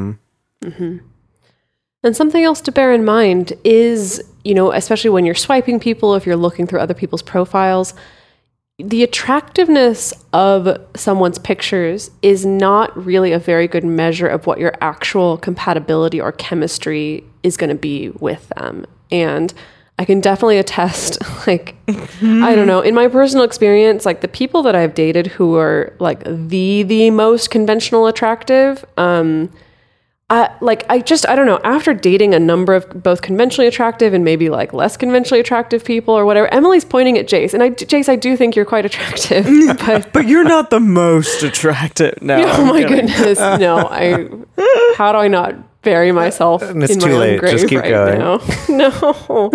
And something else to bear in mind is, especially when you're swiping people, if you're looking through other people's profiles, the attractiveness of someone's pictures is not really a very good measure of what your actual compatibility or chemistry is going to be with them. And I can definitely attest, I don't know, in my personal experience, like the people that I've dated who are like the most conventional attractive, I don't know, after dating a number of both conventionally attractive and maybe like less conventionally attractive people or whatever, Emily's pointing at Jace, and Jace, I do think you're quite attractive, but you're not the most attractive. No, oh my goodness, no, how do I not bury myself in my own grave just keep right going. now? No.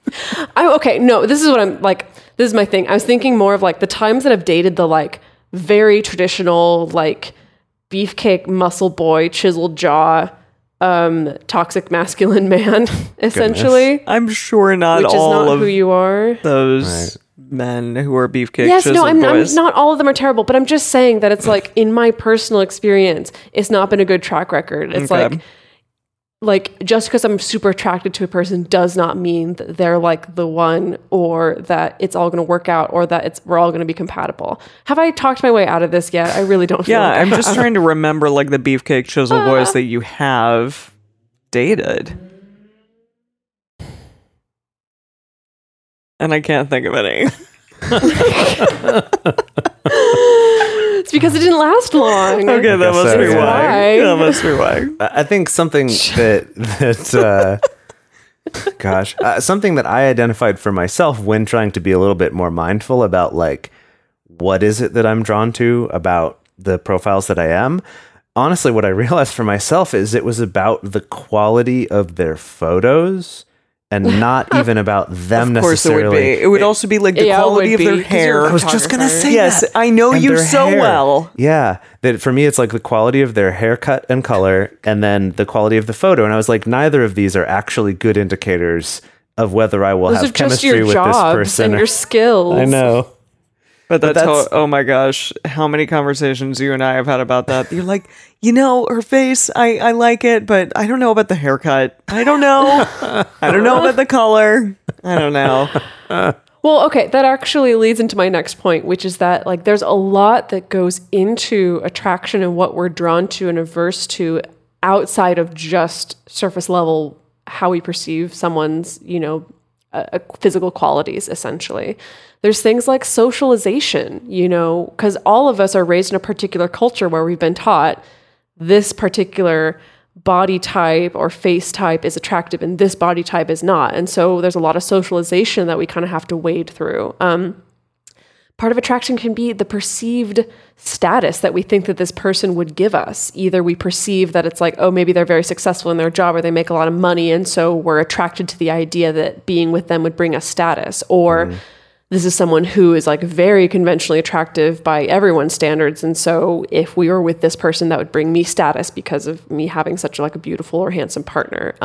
This is what I'm like, this is my thing. I was thinking more of like the times that I've dated the like very traditional, like beefcake muscle boy, chiseled jaw, toxic masculine man, essentially. I'm sure not which all is not of who you are. those men who are beefcake Yes, chiseled I'm boys. not all of them are terrible, but I'm just saying that it's like in my personal experience, it's not been a good track record. It's like just because I'm super attracted to a person does not mean that they're like the one, or that it's all going to work out, or that we're all going to be compatible. Have I talked my way out of this yet? I really don't feel like I'm just trying to remember like the beefcake chisel boys that you have dated. And I can't think of any. It's because it didn't last long. Okay, that must be why. That must be why. I think something something that I identified for myself when trying to be a little bit more mindful about like, what is it that I'm drawn to about the profiles that I am? Honestly, what I realized for myself is it was about the quality of their photos and not even about them of course necessarily. It would be. It would also be like the quality of their hair. I was just going to say yes, that. I know And you their so hair. well. Yeah. That for me, it's like the quality of their haircut and color, and then the quality of the photo. And I was like, neither of these are actually good indicators of whether I will Those are have just chemistry your with this jobs person. and your skills. I know. But that's that's- oh my gosh, how many conversations you and I have had about that. You're like, her face, I like it, but I don't know about the haircut. I don't know. I don't know about the color. I don't know. Well, okay, that actually leads into my next point, which is that like there's a lot that goes into attraction and what we're drawn to and averse to outside of just surface level how we perceive someone's, physical qualities, essentially. There's things like socialization, because all of us are raised in a particular culture where we've been taught this particular body type or face type is attractive and this body type is not. And so there's a lot of socialization that we kind of have to wade through. Part of attraction can be the perceived status that we think that this person would give us. Either we perceive that it's like, oh, maybe they're very successful in their job or they make a lot of money, and so we're attracted to the idea that being with them would bring us status. Or this is someone who is like very conventionally attractive by everyone's standards, and so if we were with this person, that would bring me status because of me having such like a beautiful or handsome partner.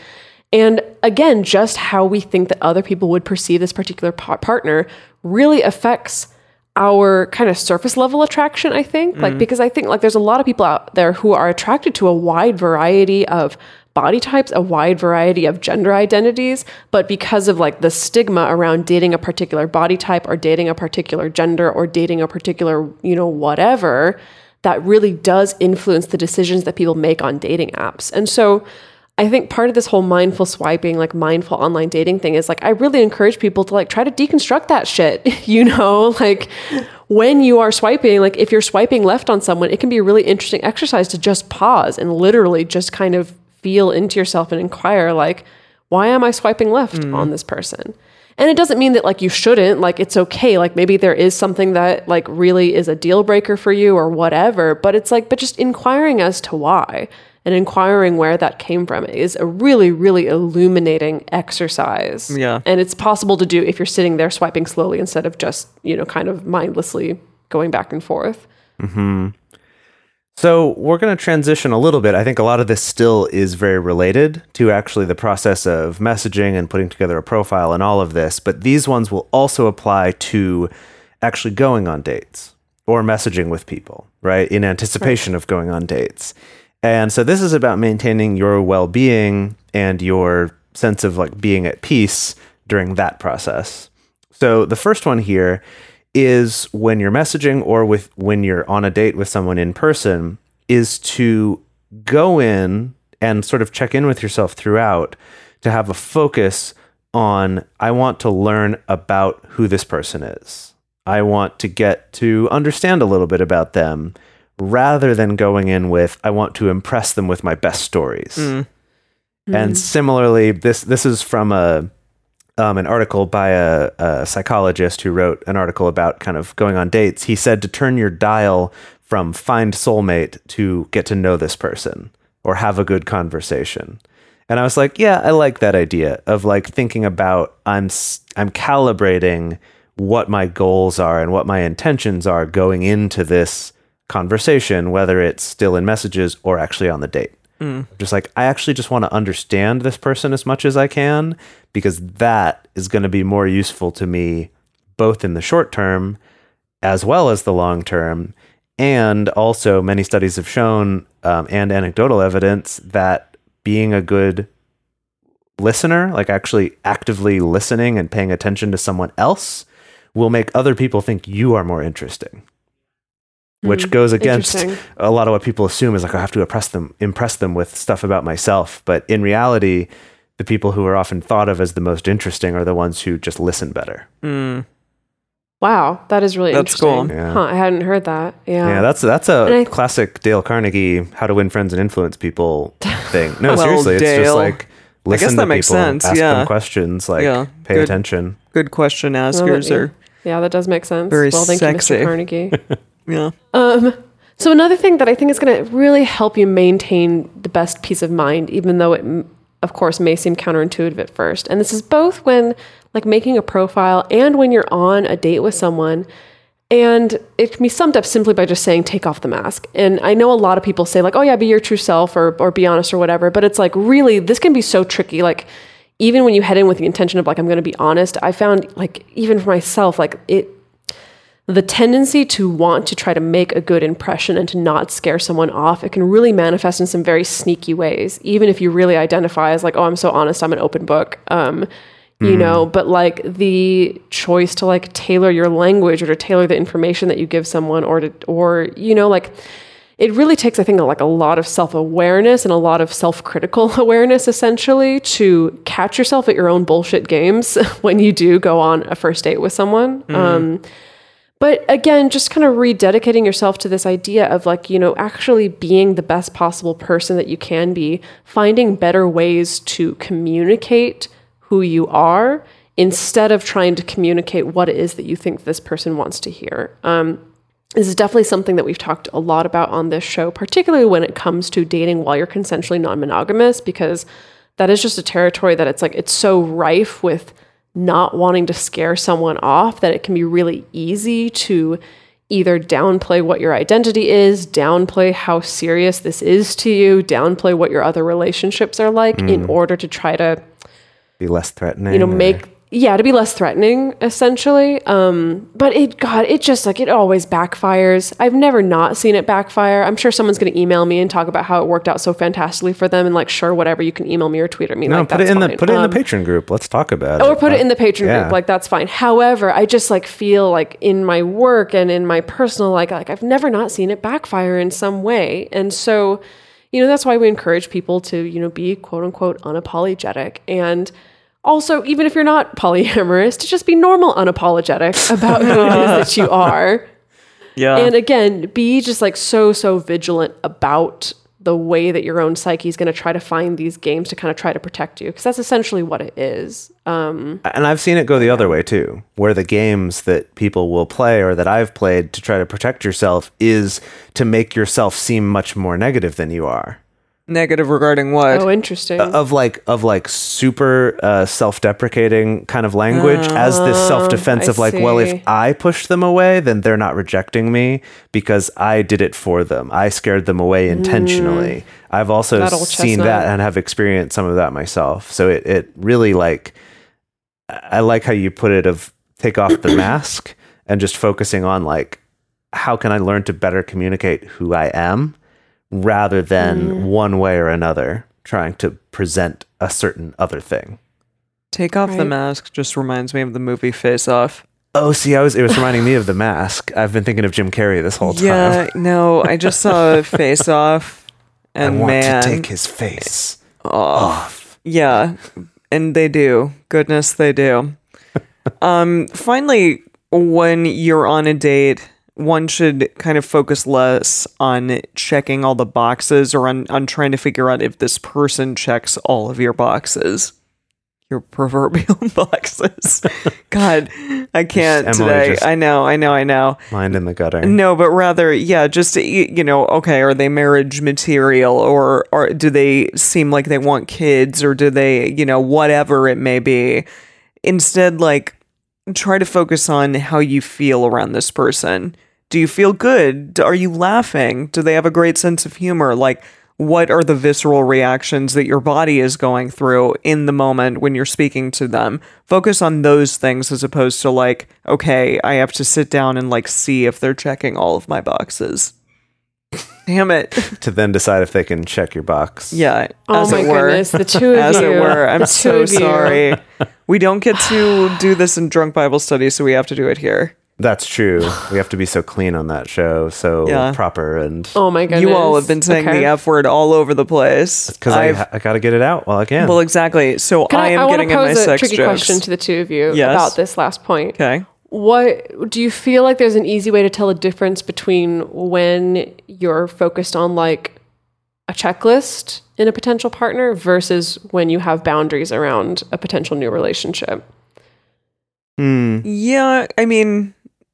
And again, just how we think that other people would perceive this particular partner really affects our kind of surface level attraction, I think. Like, because I think like there's a lot of people out there who are attracted to a wide variety of body types, a wide variety of gender identities, but because of like the stigma around dating a particular body type or dating a particular gender or dating a particular, whatever, that really does influence the decisions that people make on dating apps. And so I think part of this whole mindful swiping, like mindful online dating thing is like, I really encourage people to like try to deconstruct that shit, like when you are swiping, like if you're swiping left on someone, it can be a really interesting exercise to just pause and literally just kind of feel into yourself and inquire like, why am I swiping left on this person? And it doesn't mean that like you shouldn't, like it's okay. Like maybe there is something that like really is a deal breaker for you or whatever, but it's like, but just inquiring as to why. And inquiring where that came from is a really, really illuminating exercise. Yeah. And it's possible to do if you're sitting there swiping slowly instead of just, kind of mindlessly going back and forth. So we're going to transition a little bit. I think a lot of this still is very related to actually the process of messaging and putting together a profile and all of this. But these ones will also apply to actually going on dates or messaging with people, right? In anticipation of going on dates. And so this is about maintaining your well-being and your sense of like being at peace during that process. So the first one here is when you're messaging or when you're on a date with someone in person is to go in and sort of check in with yourself throughout to have a focus on, I want to learn about who this person is. I want to get to understand a little bit about them, rather than going in with, I want to impress them with my best stories. And similarly, this is from an article by a psychologist who wrote an article about kind of going on dates. He said to turn your dial from find soulmate to get to know this person or have a good conversation. And I was like, yeah, I like that idea of like thinking about I'm calibrating what my goals are and what my intentions are going into this conversation, whether it's still in messages or actually on the date. Just like, I actually just want to understand this person as much as I can, because that is going to be more useful to me, both in the short term as well as the long term. And also many studies have shown, and anecdotal evidence, that being a good listener, like actually actively listening and paying attention to someone else, will make other people think you are more interesting. Which goes against a lot of what people assume is like, I have to impress them with stuff about myself. But in reality, the people who are often thought of as the most interesting are the ones who just listen better. Wow, that is really That's interesting. cool. Yeah. Huh, I hadn't heard that. Yeah, that's a classic Dale Carnegie, how to win friends and influence people thing. No, Well, seriously, it's just Dale, like listen guess to that makes people, sense, ask yeah. them questions, like pay Good. attention. Good question askers are, Yeah, that does make sense. Very well, thank sexy. you, Mr. Carnegie. yeah. So another thing that I think is going to really help you maintain the best peace of mind, even though it, of course, may seem counterintuitive at first. And this is both when like making a profile and when you're on a date with someone. And it can be summed up simply by just saying, take off the mask. And I know a lot of people say like, oh yeah, be your true self or be honest or whatever. But it's like, really, this can be so tricky. Like even when you head in with the intention of like, I'm going to be honest, I found like, even for myself, like the tendency to want to try to make a good impression and to not scare someone off, it can really manifest in some very sneaky ways. Even if you really identify as like, oh, I'm so honest, I'm an open book. you know, but like the choice to like tailor your language or to tailor the information that you give someone or you know, like it really takes, I think, like a lot of self-awareness and a lot of self-critical awareness, essentially, to catch yourself at your own bullshit games when you do go on a first date with someone. But again, just kind of rededicating yourself to this idea of like, you know, actually being the best possible person that you can be, finding better ways to communicate who you are instead of trying to communicate what it is that you think this person wants to hear. This is definitely something that we've talked a lot about on this show, particularly when it comes to dating while you're consensually non-monogamous, because that is just a territory that it's like, it's so rife with not wanting to scare someone off that it can be really easy to either downplay what your identity is, downplay how serious this is to you, downplay what your other relationships are like in order to try to Be less threatening. you know, to be less threatening, essentially. But it just like, it always backfires. I've never not seen it backfire. I'm sure someone's going to email me and talk about how it worked out so fantastically for them. And like, sure, whatever, you can email me or tweet at me. No, like, put it that's in fine. the Patreon group. Let's talk about it. Or put it in the Patreon yeah. group. Like, that's fine. However, I just like feel like in my work and in my personal, like I've never not seen it backfire in some way. And so, you know, that's why we encourage people to, you know, be quote unquote unapologetic. And also, even if you're not polyamorous, to just be normal unapologetic about who it is that you are. Yeah. And again, be just like so vigilant about the way that your own psyche is going to try to find these games to kind of try to protect you, because that's essentially what it is. And I've seen it go the other way too, where the games that people will play or that I've played to try to protect yourself is to make yourself seem much more negative than you are. Negative regarding what? Oh, interesting. Of like super self-deprecating kind of language as this self-defense I of like, well, see. if I push them away, then they're not rejecting me because I did it for them. I scared them away intentionally. I've also That old seen chestnut. that and have experienced some of that myself. So it really like, I like how you put it of take off the mask and just focusing on like, how can I learn to better communicate who I am? Rather than one way or another trying to present a certain other thing. Take off the Right. mask just reminds me of the movie Face Off. Oh, see, it was reminding me of The Mask. I've been thinking of Jim Carrey this whole time. Yeah, no, I just saw Face Off, I and want man, to take his face oh, off. yeah, and they do. Goodness, they do. Finally, when you're on a date, one should kind of focus less on checking all the boxes or on trying to figure out if this person checks all of your boxes. Your proverbial boxes. God, I can't Emily today. just- I know. Mind in the gutter. No, but rather, yeah, just, you know, okay, are they marriage material, or do they seem like they want kids, or do they, you know, whatever it may be. Instead, like, try to focus on how you feel around this person. Do you feel good? Are you laughing? Do they have a great sense of humor? Like, what are the visceral reactions that your body is going through in the moment when you're speaking to them? Focus on those things as opposed to like, okay, I have to sit down and like see if they're checking all of my boxes. Damn it. To then decide if they can check your box. Yeah, Oh as my it were. goodness, the two of As you. it were. I'm The so two of you. sorry. We don't get to do this in Drunk Bible Study, so we have to do it here. That's true. We have to be so clean on that show, so Yeah. proper, and Oh my goodness. You all have been saying Okay. the F word all over the place. because I got to get it out while I can. Well, exactly. So Can I am want getting to in my pose a sex tricky jokes. question to the two of you Yes. about this last point. Okay. What do you feel like there's an easy way to tell a difference between when you're focused on like a checklist in a potential partner versus when you have boundaries around a potential new relationship? Yeah, I mean,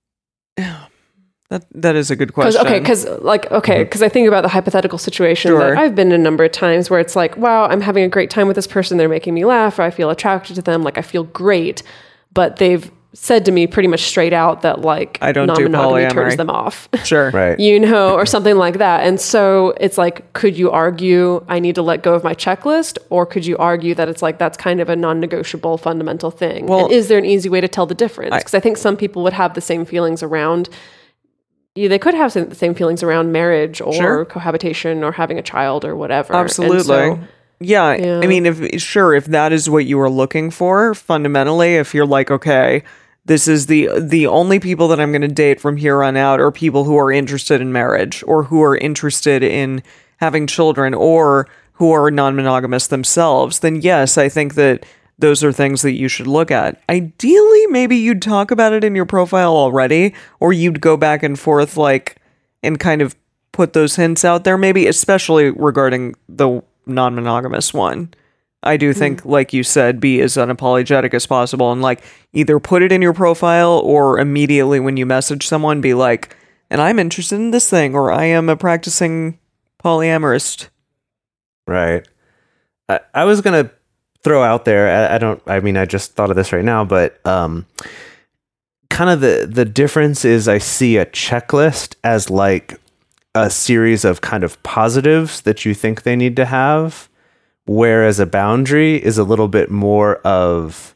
that is a good question. Because I think about the hypothetical situation Sure. that I've been in a number of times where it's like, wow, I'm having a great time with this person. They're making me laugh, or I feel attracted to them. Like I feel great, but they've said to me pretty much straight out that like I don't do non-monogamy polyamory. turns them off. Sure. right. You know, or something like that. And so it's like, could you argue I need to let go of my checklist? Or could you argue that it's like, that's kind of a non-negotiable fundamental thing? Well, and is there an easy way to tell the difference? Because I think some people would have the same feelings around, they could have the same feelings around marriage or Sure. cohabitation or having a child or whatever. And Absolutely. so Yeah, Yeah. I mean, if that is what you were looking for, fundamentally, if you're like, okay, this is the only people that I'm going to date from here on out are people who are interested in marriage or who are interested in having children or who are non-monogamous themselves, then yes, I think that those are things that you should look at. Ideally, maybe you'd talk about it in your profile already, or you'd go back and forth and kind of put those hints out there, maybe, especially regarding the non-monogamous one. I do think, like you said, be as unapologetic as possible and either put it in your profile or immediately when you message someone be like, and I'm interested in this thing, or I am a practicing polyamorist. Right. I was going to throw out there, I just thought of this right now, but kind of the difference is I see a checklist as a series of kind of positives that you think they need to have, whereas a boundary is a little bit more of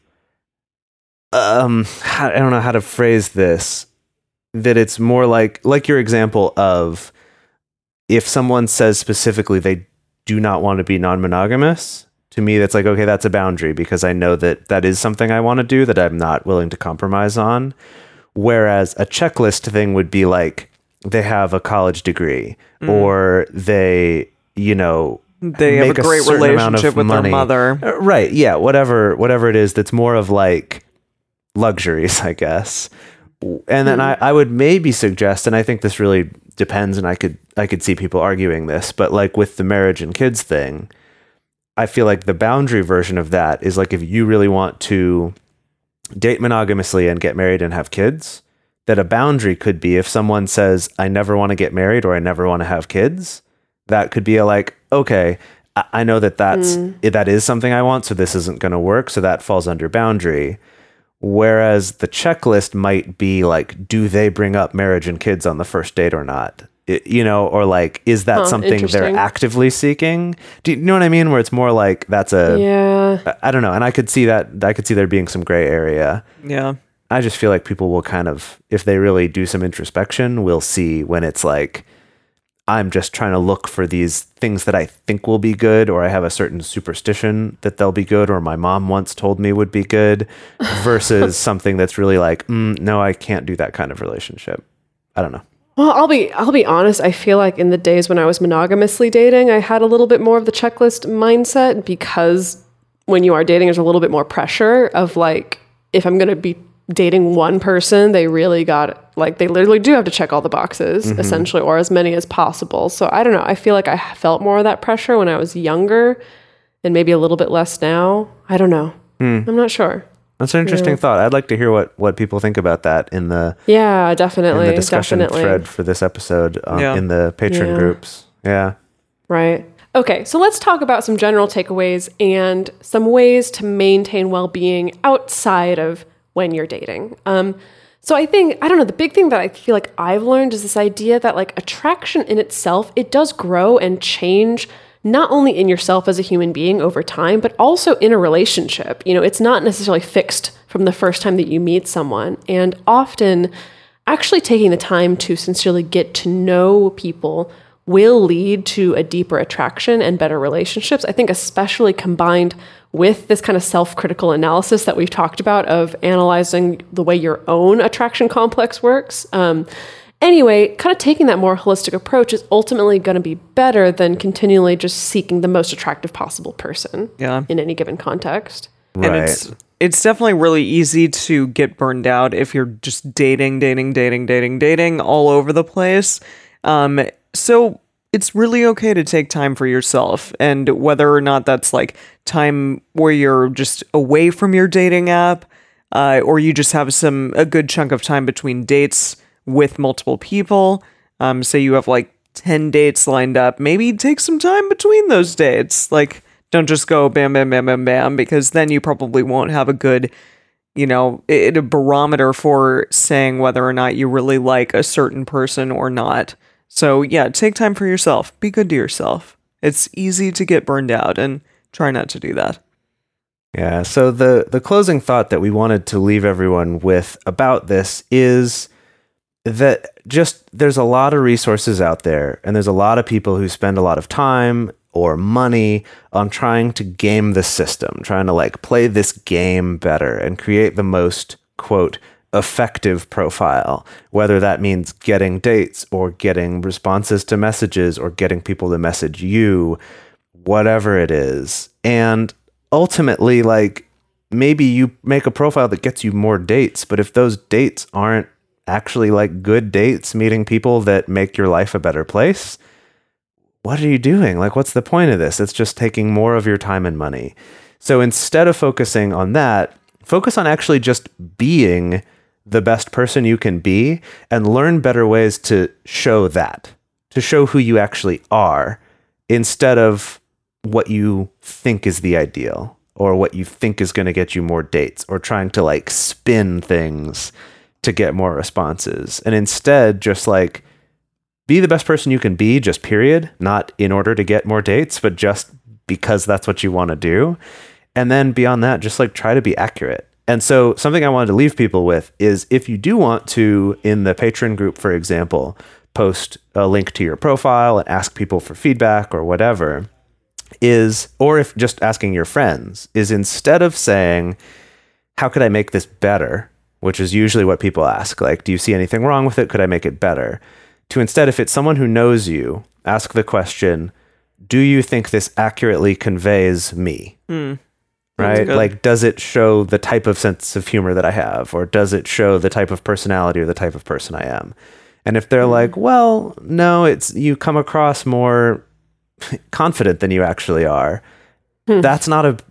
I don't know how to phrase this, that it's more like your example of if someone says specifically they do not want to be non-monogamous, to me that's okay, that's a boundary because I know that is something I want to do that I'm not willing to compromise on. Whereas a checklist thing would be they have a college degree or they They have a great relationship with their mother. Right. Yeah. Whatever it is, that's more of luxuries, I guess. And then I would maybe suggest, and I think this really depends, and I could see people arguing this, but with the marriage and kids thing, I feel like the boundary version of that is if you really want to date monogamously and get married and have kids, that a boundary could be if someone says, I never want to get married or I never want to have kids, that could be okay, I know that is something I want, so this isn't going to work. So that falls under boundary. Whereas the checklist might be do they bring up marriage and kids on the first date or not? Or is that something they're actively seeking? Do you know what I mean? Where it's more that's I don't know. And I could see there being some gray area. Yeah. I just feel people will kind of, if they really do some introspection, will see when it's I'm just trying to look for these things that I think will be good, or I have a certain superstition that they'll be good, or my mom once told me would be good, versus something that's really no, I can't do that kind of relationship. I don't know. Well, I'll be honest. I feel in the days when I was monogamously dating, I had a little bit more of the checklist mindset because when you are dating, there's a little bit more pressure of if I'm going to be dating one person, they really got they literally do have to check all the boxes essentially, or as many as possible. So I don't know. I feel I felt more of that pressure when I was younger and maybe a little bit less now. I don't know. I'm not sure. That's an interesting thought. I'd like to hear what people think about that in the definitely in the discussion thread for this episode in the Patreon groups. Yeah. Right. Okay, so let's talk about some general takeaways and some ways to maintain well-being outside of when you're dating. So I think, I don't know, the big thing that I feel I've learned is this idea that attraction in itself, it does grow and change not only in yourself as a human being over time, but also in a relationship. It's not necessarily fixed from the first time that you meet someone. And often actually taking the time to sincerely get to know people will lead to a deeper attraction and better relationships. I think especially combined with this kind of self-critical analysis that we've talked about of analyzing the way your own attraction complex works. Anyway, kind of taking that more holistic approach is ultimately going to be better than continually just seeking the most attractive possible person in any given context. Right. And it's definitely really easy to get burned out if you're just dating all over the place. So it's really okay to take time for yourself, and whether or not that's time where you're just away from your dating app, or you just have a good chunk of time between dates with multiple people. Say you have 10 dates lined up, maybe take some time between those dates. Don't just go bam, bam, bam, bam, bam, because then you probably won't have a good, a barometer for saying whether or not you really like a certain person or not. So yeah, take time for yourself. Be good to yourself. It's easy to get burned out, and try not to do that. Yeah. So the closing thought that we wanted to leave everyone with about this is that just there's a lot of resources out there, and there's a lot of people who spend a lot of time or money on trying to game the system, trying to like play this game better and create the most, quote, effective profile, whether that means getting dates or getting responses to messages or getting people to message you, whatever it is. And ultimately, like, maybe you make a profile that gets you more dates, but if those dates aren't actually like good dates, meeting people that make your life a better place, what are you doing? Like, what's the point of this? It's just taking more of your time and money. So instead of focusing on that, focus on actually just being the best person you can be and learn better ways to show that, to show who you actually are instead of what you think is the ideal or what you think is going to get you more dates or trying to like spin things to get more responses. And instead just like be the best person you can be, just period, not in order to get more dates, but just because that's what you want to do. And then beyond that, just like try to be accurate. And so something I wanted to leave people with is if you do want to, in the Patreon group, for example, post a link to your profile and ask people for feedback or whatever, or if just asking your friends, is instead of saying, how could I make this better? Which is usually what people ask. Like, do you see anything wrong with it? Could I make it better? To instead, if it's someone who knows you, ask the question, do you think this accurately conveys me? Right? Like, does it show the type of sense of humor that I have? Or does it show the type of personality or the type of person I am? And if they're like, well, no, you come across more confident than you actually are, that's not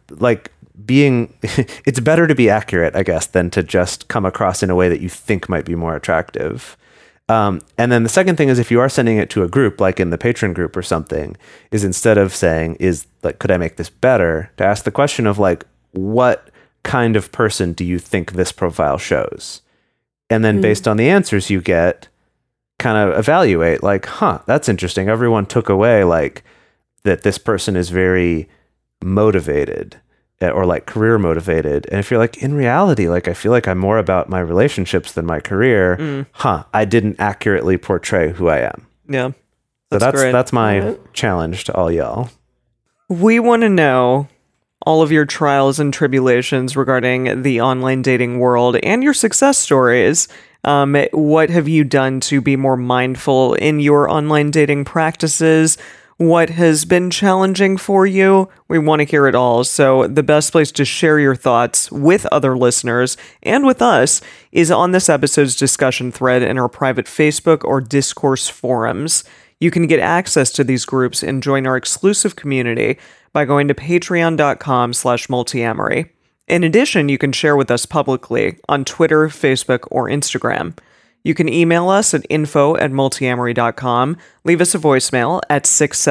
it's better to be accurate, I guess, than to just come across in a way that you think might be more attractive. And then the second thing is if you are sending it to a group, like in the Patreon group or something, is instead of saying, could I make this better? To ask the question of like, what kind of person do you think this profile shows? And then based on the answers you get, kind of evaluate like, that's interesting. Everyone took away like that this person is very motivated or like career motivated. And if you're like, in reality, like, I feel like I'm more about my relationships than my career. I didn't accurately portray who I am. Yeah. So great. that's my challenge to all y'all. We want to know all of your trials and tribulations regarding the online dating world and your success stories. What have you done to be more mindful in your online dating practices? What has been challenging for you? We want to hear it all. So the best place to share your thoughts with other listeners and with us is on this episode's discussion thread in our private Facebook or Discourse forums. You can get access to these groups and join our exclusive community by going to patreon.com/multiamory. In addition, you can share with us publicly on Twitter, Facebook, or Instagram. You can email us at info@multiamory.com, leave us a voicemail at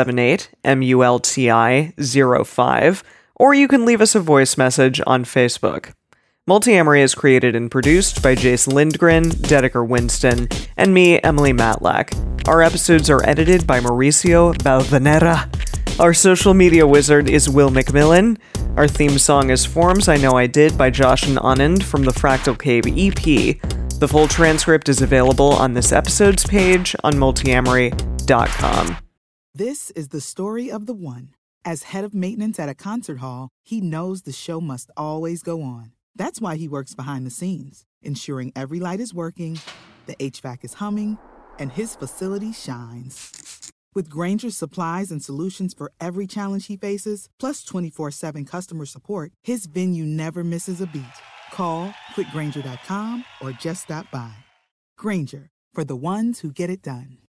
678-MULTI-05, or you can leave us a voice message on Facebook. Multiamory is created and produced by Jace Lindgren, Dedeker Winston, and me, Emily Matlack. Our episodes are edited by Mauricio Balvanera. Our social media wizard is Will McMillan. Our theme song is Forms I Know I Did by Josh and Anand from the Fractal Cave EP. The full transcript is available on this episode's page on multiamory.com. This is the story of the one. As head of maintenance at a concert hall, he knows the show must always go on. That's why he works behind the scenes, ensuring every light is working, the HVAC is humming, and his facility shines. With Grainger's supplies and solutions for every challenge he faces, plus 24/7 customer support, his venue never misses a beat. Call quickgrainger.com or just stop by. Grainger, for the ones who get it done.